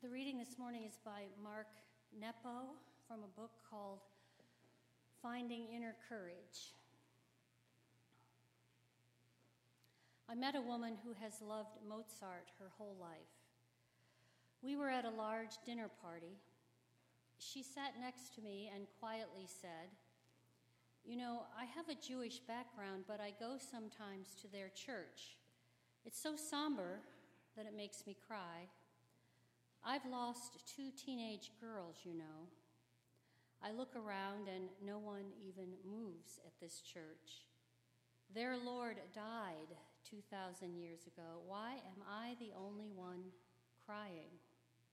The reading this morning is by Mark Nepo from a book called Finding Inner Courage. I met a woman who has loved Mozart her whole life. We were at a large dinner party. She sat next to me and quietly said, "You know, I have a Jewish background, but I go sometimes to their church. It's so somber that it makes me cry. I've lost 2 teenage girls, you know. I look around and no one even moves at this church. Their Lord died 2,000 years ago. Why am I the only one crying?"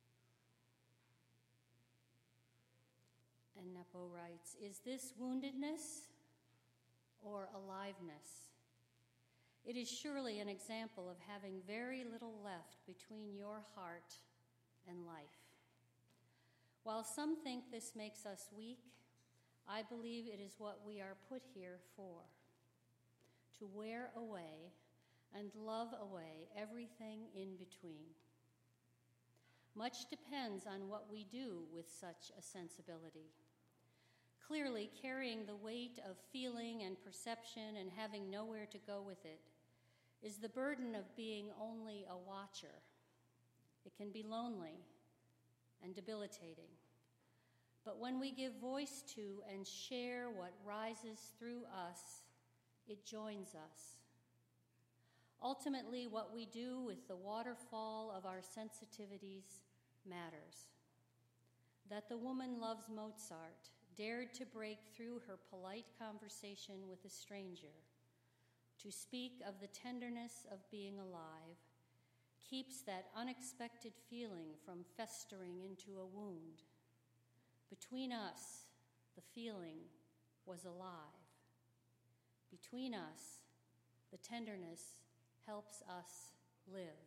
And Nepo writes, "Is this woundedness or aliveness? It is surely an example of having very little left between your heart and life. While some think this makes us weak, I believe it is what we are put here for, to wear away and love away everything in between. Much depends on what we do with such a sensibility. Clearly, carrying the weight of feeling and perception and having nowhere to go with it is the burden of being only a watcher. It can be lonely and debilitating. But when we give voice to and share what rises through us, it joins us. Ultimately, what we do with the waterfall of our sensitivities matters. That the woman loves Mozart, dared to break through her polite conversation with a stranger, to speak of the tenderness of being alive, keeps that unexpected feeling from festering into a wound. Between us, the feeling was alive. Between us, the tenderness helps us live."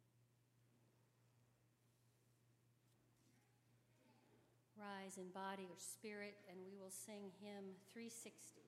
Rise in body or spirit, and we will sing hymn 360.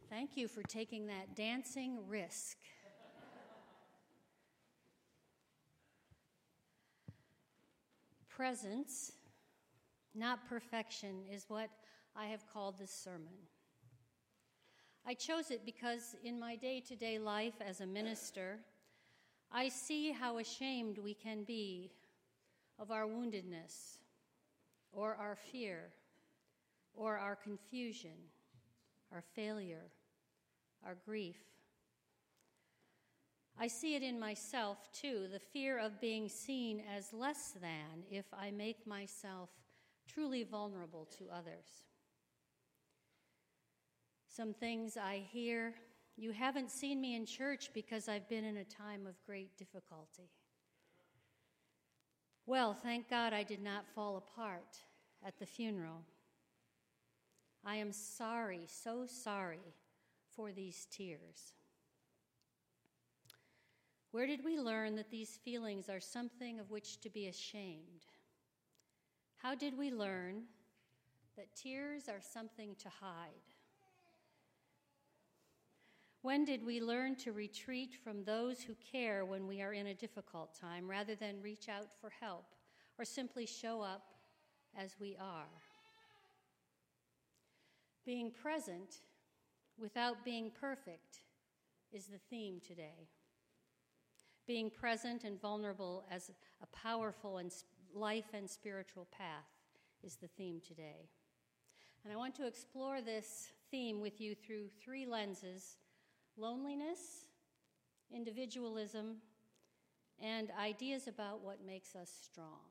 Thank you for taking that dancing risk. Presence, not perfection, is what I have called this sermon. I chose it because in my day-to-day life as a minister, I see how ashamed we can be of our woundedness, or our fear, or our confusion, our failure, our grief. I see it in myself, too, the fear of being seen as less than if I make myself truly vulnerable to others. Some things I hear, you haven't seen me in church because I've been in a time of great difficulty. Well, thank God I did not fall apart at the funeral. I am sorry, so sorry for these tears. Where did we learn that these feelings are something of which to be ashamed? How did we learn that tears are something to hide? When did we learn to retreat from those who care when we are in a difficult time rather than reach out for help or simply show up as we are? Being present without being perfect is the theme today. Being present and vulnerable as a powerful and life and spiritual path is the theme today. And I want to explore this theme with you through three lenses: loneliness, individualism, and ideas about what makes us strong.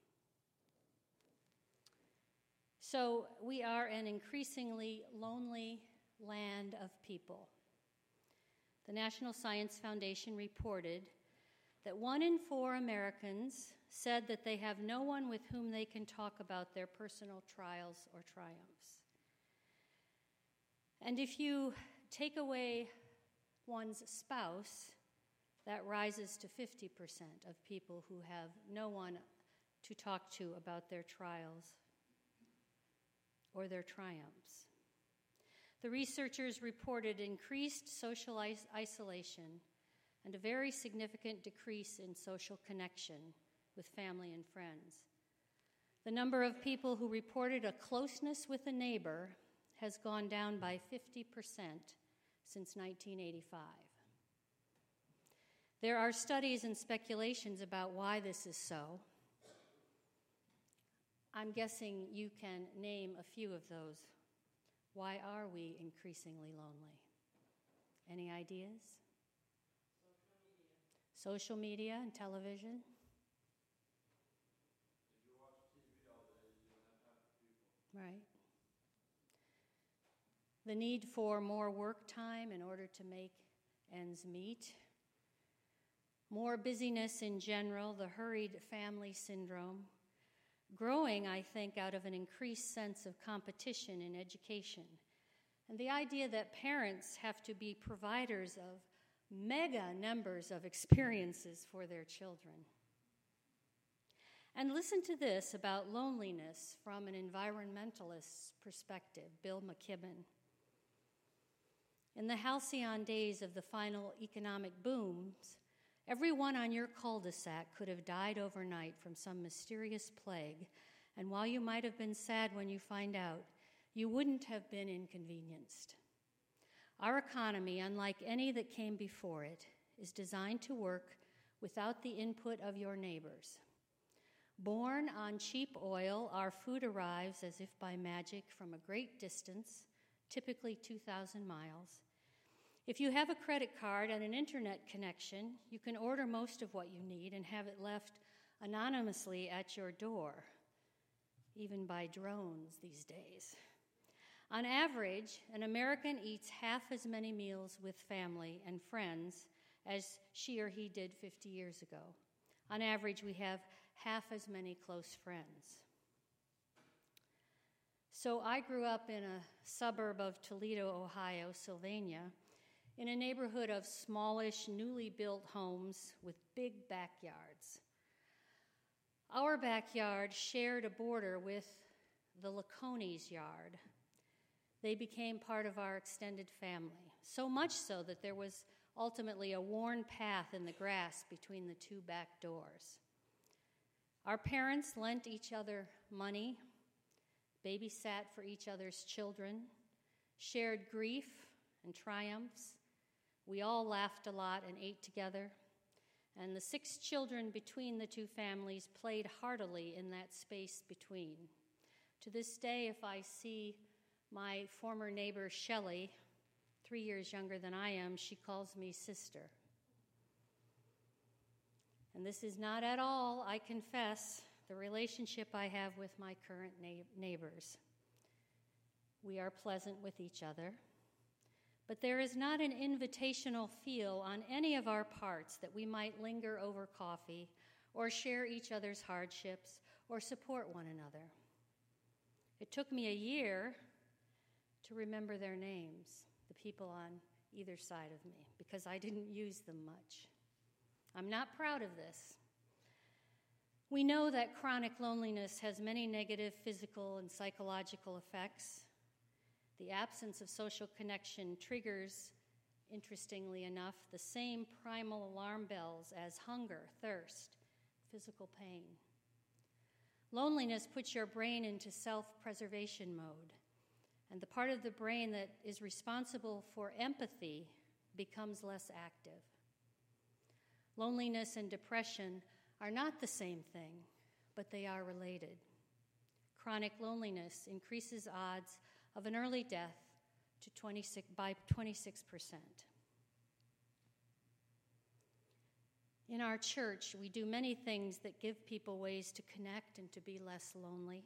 So we are an increasingly lonely land of people. The National Science Foundation reported that 1 in 4 Americans said that they have no one with whom they can talk about their personal trials or triumphs. And if you take away one's spouse, that rises to 50% of people who have no one to talk to about their trials or their triumphs. The researchers reported increased social isolation and a very significant decrease in social connection with family and friends. The number of people who reported a closeness with a neighbor has gone down by 50% since 1985. There are studies and speculations about why this is so. I'm guessing you can name a few of those. Why are we increasingly lonely? Any ideas? Social media and television. If you watch TV all day, you don't have time for people. Right. The need for more work time in order to make ends meet. More busyness in general, the hurried family syndrome. Growing, I think, out of an increased sense of competition in education. And the idea that parents have to be providers of mega numbers of experiences for their children. And listen to this about loneliness from an environmentalist's perspective, Bill McKibben. In the halcyon days of the final economic booms, everyone on your cul-de-sac could have died overnight from some mysterious plague, and while you might have been sad when you find out, you wouldn't have been inconvenienced. Our economy, unlike any that came before it, is designed to work without the input of your neighbors. Born on cheap oil, our food arrives as if by magic from a great distance, typically 2,000 miles. If you have a credit card and an internet connection, you can order most of what you need and have it left anonymously at your door, even by drones these days. On average, an American eats half as many meals with family and friends as she or he did 50 years ago. On average, we have half as many close friends. So I grew up in a suburb of Toledo, Ohio, Sylvania, in a neighborhood of smallish, newly built homes with big backyards. Our backyard shared a border with the Laconis' yard. they became part of our extended family, so much so that there was ultimately a worn path in the grass between the two back doors. Our parents lent each other money, babysat for each other's children, shared grief and triumphs. We all laughed a lot and ate together, and the 6 children between the two families played heartily in that space between. To this day, if I see my former neighbor, Shelley, 3 years younger than I am, she calls me sister. And this is not at all, I confess, the relationship I have with my current neighbors. We are pleasant with each other, but there is not an invitational feel on any of our parts that we might linger over coffee or share each other's hardships or support one another. It took me a year to remember their names, the people on either side of me, because I didn't use them much. I'm not proud of this. We know that chronic loneliness has many negative physical and psychological effects. The absence of social connection triggers, interestingly enough, the same primal alarm bells as hunger, thirst, physical pain. Loneliness puts your brain into self-preservation mode, and the part of the brain that is responsible for empathy becomes less active. Loneliness and depression are not the same thing, but they are related. Chronic loneliness increases odds of an early death by 26%. In our church, we do many things that give people ways to connect and to be less lonely.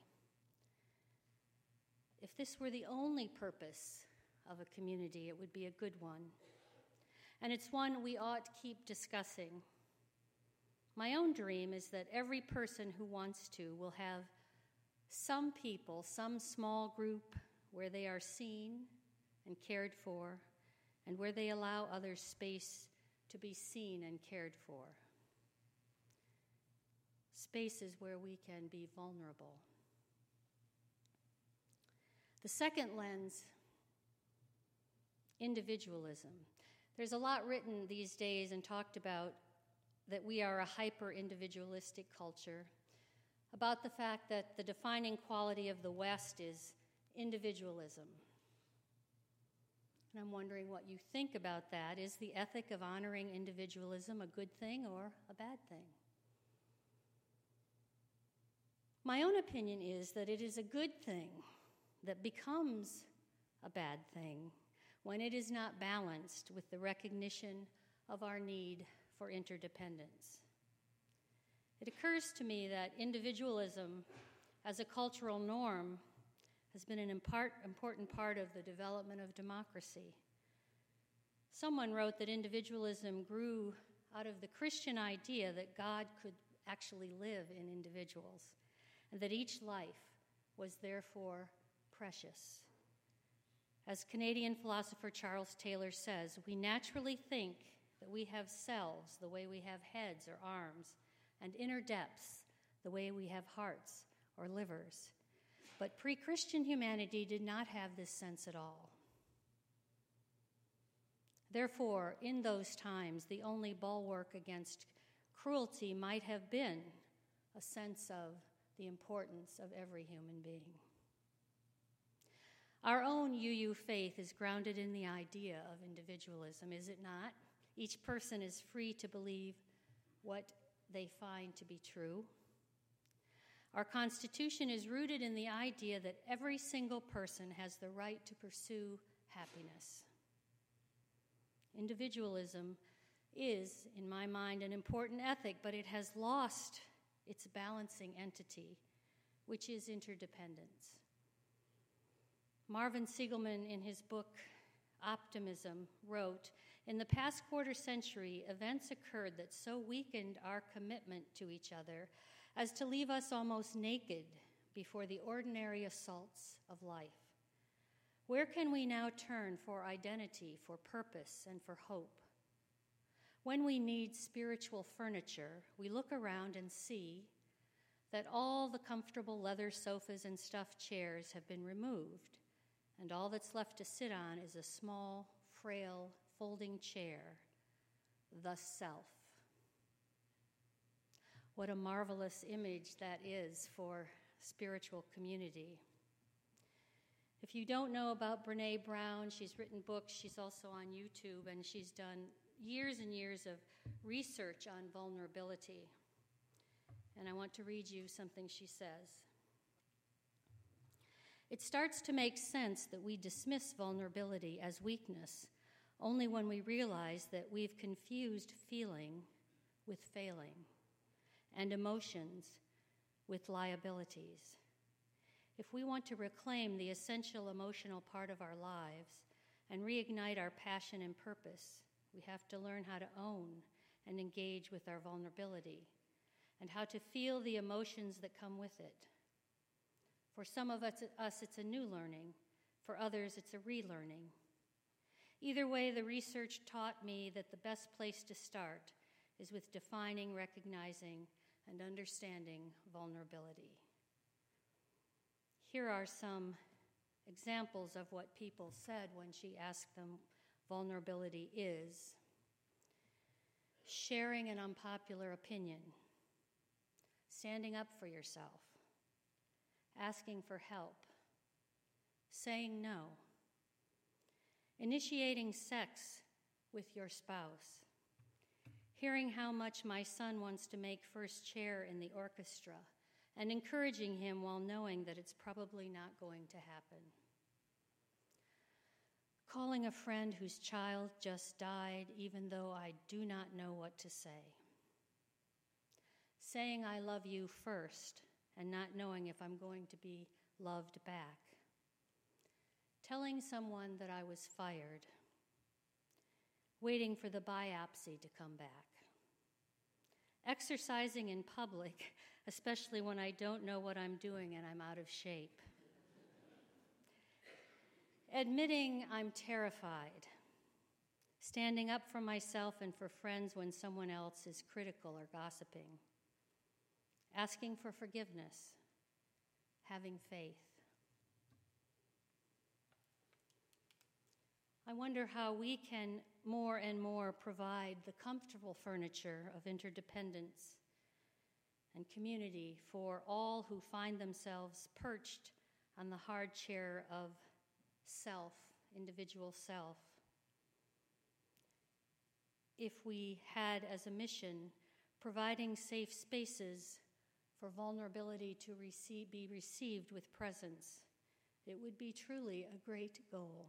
If this were the only purpose of a community, it would be a good one. And it's one we ought to keep discussing. My own dream is that every person who wants to will have some people, some small group where they are seen and cared for, and where they allow others space to be seen and cared for. Spaces where we can be vulnerable. The second lens, individualism. There's a lot written these days and talked about that we are a hyper-individualistic culture, about the fact that the defining quality of the West is individualism. And I'm wondering what you think about that. Is the ethic of honoring individualism a good thing or a bad thing? My own opinion is that it is a good thing that becomes a bad thing when it is not balanced with the recognition of our need for interdependence. It occurs to me that individualism as a cultural norm has been an important part of the development of democracy. Someone wrote that individualism grew out of the Christian idea that God could actually live in individuals, and that each life was therefore precious. As Canadian philosopher Charles Taylor says, we naturally think that we have selves the way we have heads or arms, and inner depths the way we have hearts or livers. But pre-Christian humanity did not have this sense at all. Therefore, in those times, the only bulwark against cruelty might have been a sense of the importance of every human being. Our own UU faith is grounded in the idea of individualism, is it not? Each person is free to believe what they find to be true. Our Constitution is rooted in the idea that every single person has the right to pursue happiness. Individualism is, in my mind, an important ethic, but it has lost its balancing entity, which is interdependence. Marvin Siegelman, in his book Optimism, wrote, "In the past quarter century, events occurred that so weakened our commitment to each other as to leave us almost naked before the ordinary assaults of life. Where can we now turn for identity, for purpose, and for hope? When we need spiritual furniture, we look around and see that all the comfortable leather sofas and stuffed chairs have been removed, and all that's left to sit on is a small, frail, folding chair, the self. What a marvelous image that is for spiritual community. If you don't know about Brené Brown, she's written books, she's also on YouTube, and she's done years and years of research on vulnerability. And I want to read you something she says. It starts to make sense that we dismiss vulnerability as weakness only when we realize that we've confused feeling with failing and emotions with liabilities. If we want to reclaim the essential emotional part of our lives and reignite our passion and purpose, we have to learn how to own and engage with our vulnerability and how to feel the emotions that come with it. For some of us, it's a new learning. For others, it's a relearning. Either way, the research taught me that the best place to start is with defining, recognizing, and understanding vulnerability. Here are some examples of what people said when she asked them vulnerability is. Sharing an unpopular opinion, standing up for yourself, asking for help, saying no, initiating sex with your spouse, hearing how much my son wants to make first chair in the orchestra, and encouraging him while knowing that it's probably not going to happen. Calling a friend whose child just died, even though I do not know what to say. Saying I love you first, and not knowing if I'm going to be loved back. Telling someone that I was fired. Waiting for the biopsy to come back. Exercising in public, especially when I don't know what I'm doing and I'm out of shape. Admitting I'm terrified. Standing up for myself and for friends when someone else is critical or gossiping. Asking for forgiveness. Having faith. I wonder how we can more and more provide the comfortable furniture of interdependence and community for all who find themselves perched on the hard chair of self, individual self. If we had as a mission providing safe spaces for vulnerability to be received with presence, it would be truly a great goal.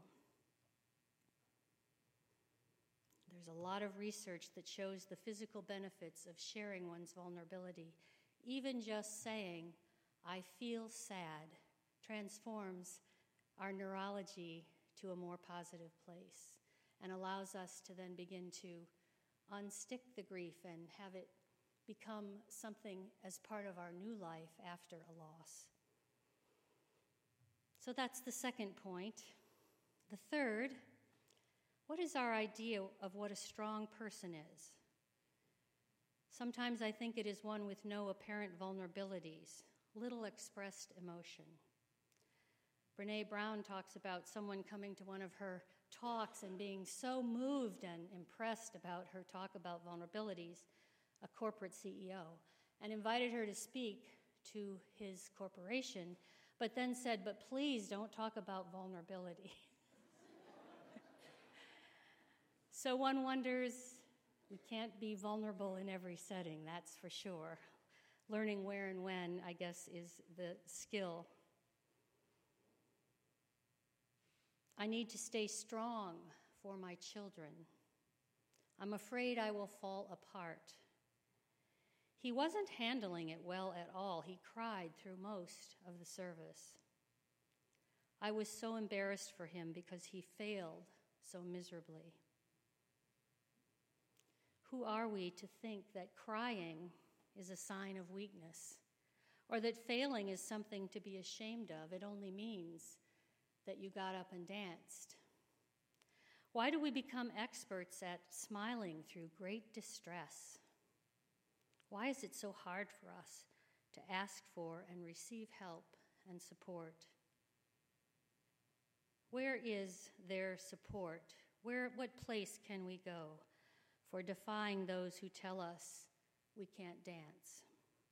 There's a lot of research that shows the physical benefits of sharing one's vulnerability. Even just saying, I feel sad, transforms our neurology to a more positive place and allows us to then begin to unstick the grief and have it become something as part of our new life after a loss. So that's the second point. The third, what is our idea of what a strong person is? Sometimes I think it is one with no apparent vulnerabilities, little expressed emotion. Brené Brown talks about someone coming to one of her talks and being so moved and impressed about her talk about vulnerabilities, a corporate CEO, and invited her to speak to his corporation, but then said, but please don't talk about vulnerability. So one wonders, we can't be vulnerable in every setting, that's for sure. Learning where and when, I guess, is the skill. I need to stay strong for my children. I'm afraid I will fall apart. He wasn't handling it well at all. He cried through most of the service. I was so embarrassed for him because he failed so miserably. Who are we to think that crying is a sign of weakness, or that failing is something to be ashamed of? It only means that you got up and danced. Why do we become experts at smiling through great distress? Why is it so hard for us to ask for and receive help and support? Where is their support? What place can we go for defying those who tell us we can't dance?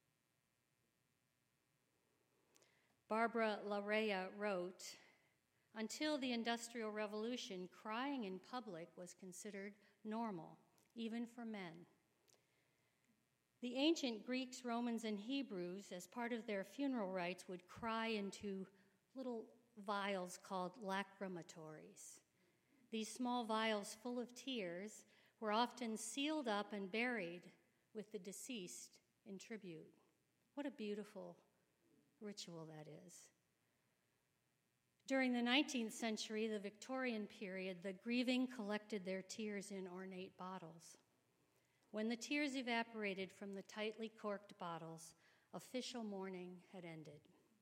Barbara Larea wrote, "Until the Industrial Revolution, crying in public was considered normal, even for men. The ancient Greeks, Romans, and Hebrews, as part of their funeral rites, would cry into little vials called lacrimatories. These small vials full of tears were often sealed up and buried with the deceased in tribute." What a beautiful ritual that is. During the 19th century, the Victorian period, the grieving collected their tears in ornate bottles. When the tears evaporated from the tightly corked bottles, official mourning had ended.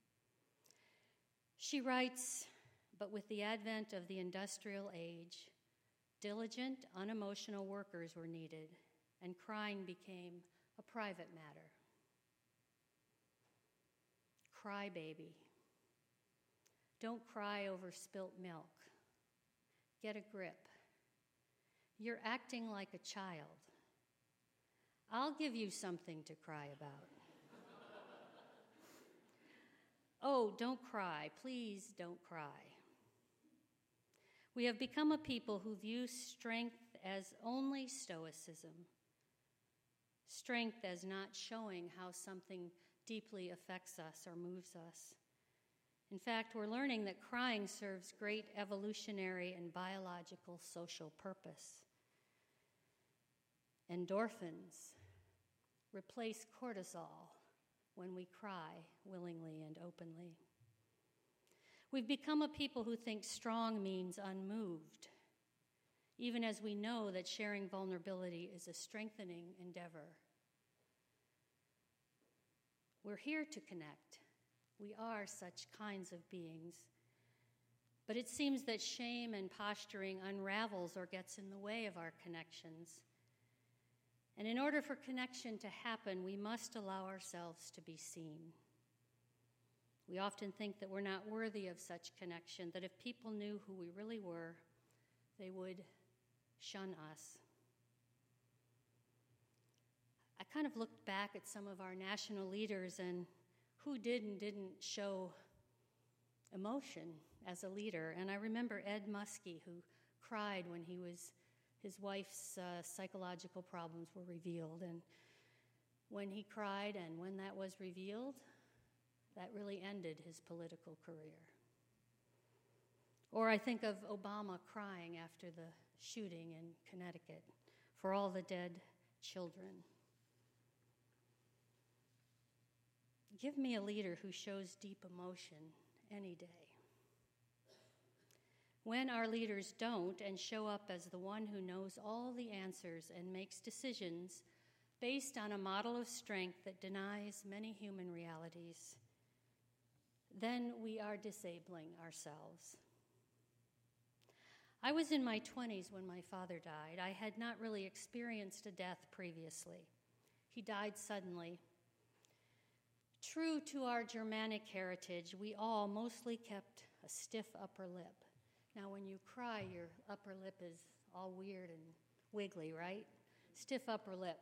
She writes, "But with the advent of the industrial age, diligent, unemotional workers were needed, and crying became a private matter." Cry, baby. Don't cry over spilt milk. Get a grip. You're acting like a child. I'll give you something to cry about. Oh, don't cry. Please don't cry. We have become a people who view strength as only stoicism, strength as not showing how something deeply affects us or moves us. In fact, we're learning that crying serves great evolutionary and biological social purpose. Endorphins replace cortisol when we cry willingly and openly. We've become a people who think strong means unmoved, even as we know that sharing vulnerability is a strengthening endeavor. We're here to connect. We are such kinds of beings. But it seems that shame and posturing unravels or gets in the way of our connections. And in order for connection to happen, we must allow ourselves to be seen. We often think that we're not worthy of such connection, that if people knew who we really were, they would shun us. I kind of looked back at some of our national leaders and who did and didn't show emotion as a leader. And I remember Ed Muskie, who cried when his wife's psychological problems were revealed. And when he cried and when that was revealed, that really ended his political career. Or I think of Obama crying after the shooting in Connecticut for all the dead children. Give me a leader who shows deep emotion any day. When our leaders don't and show up as the one who knows all the answers and makes decisions based on a model of strength that denies many human realities, then we are disabling ourselves. I was in my 20s when my father died. I had not really experienced a death previously. He died suddenly. True to our Germanic heritage, we all mostly kept a stiff upper lip. Now, when you cry, your upper lip is all weird and wiggly, right? Stiff upper lip.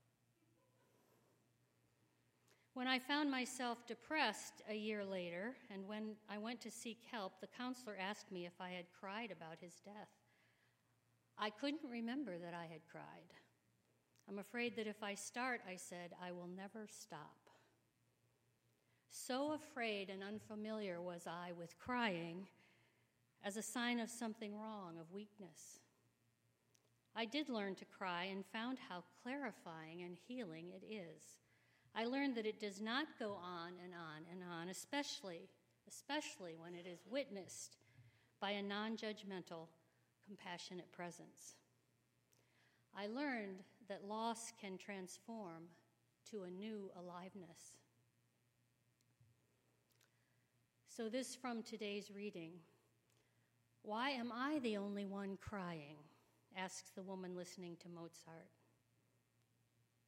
When I found myself depressed a year later, and when I went to seek help, the counselor asked me if I had cried about his death. I couldn't remember that I had cried. I'm afraid that if I start, I said, I will never stop. So afraid and unfamiliar was I with crying as a sign of something wrong, of weakness. I did learn to cry and found how clarifying and healing it is. I learned that it does not go on and on and on, especially when it is witnessed by a non-judgmental, compassionate presence. I learned that loss can transform to a new aliveness. So this from today's reading. Why am I the only one crying? Asks the woman listening to Mozart.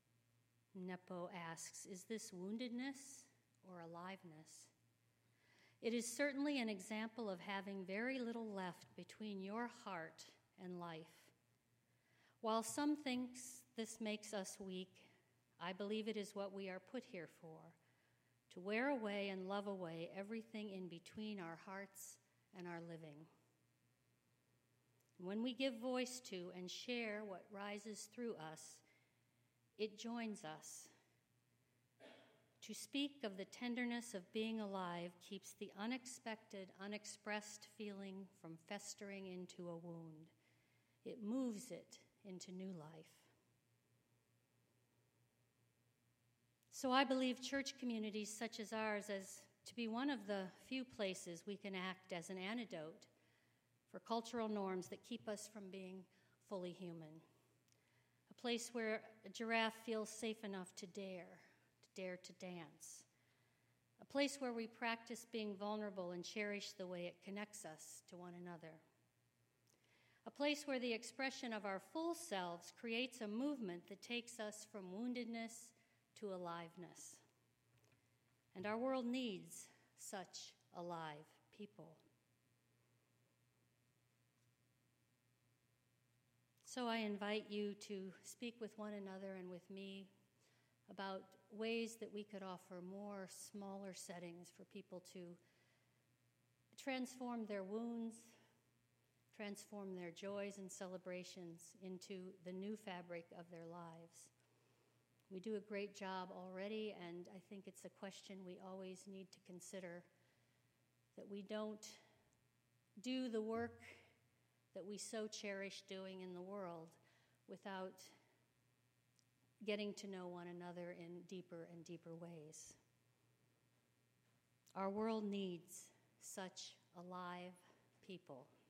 Nepo asks, is this woundedness or aliveness? It is certainly an example of having very little left between your heart and life. While some think this makes us weak, I believe it is what we are put here for, to wear away and love away everything in between our hearts and our living. When we give voice to and share what rises through us, it joins us. To speak of the tenderness of being alive keeps the unexpected, unexpressed feeling from festering into a wound. It moves it into new life. So I believe church communities such as ours as to be one of the few places we can act as an antidote for cultural norms that keep us from being fully human. A place where a giraffe feels safe enough to dare to dance. A place where we practice being vulnerable and cherish the way it connects us to one another. A place where the expression of our full selves creates a movement that takes us from woundedness to aliveness. And our world needs such alive people. So I invite you to speak with one another and with me about ways that we could offer more smaller settings for people to transform their wounds, transform their joys and celebrations into the new fabric of their lives. We do a great job already, and I think it's a question we always need to consider, that we don't do the work that we so cherish doing in the world without getting to know one another in deeper and deeper ways. Our world needs such alive people.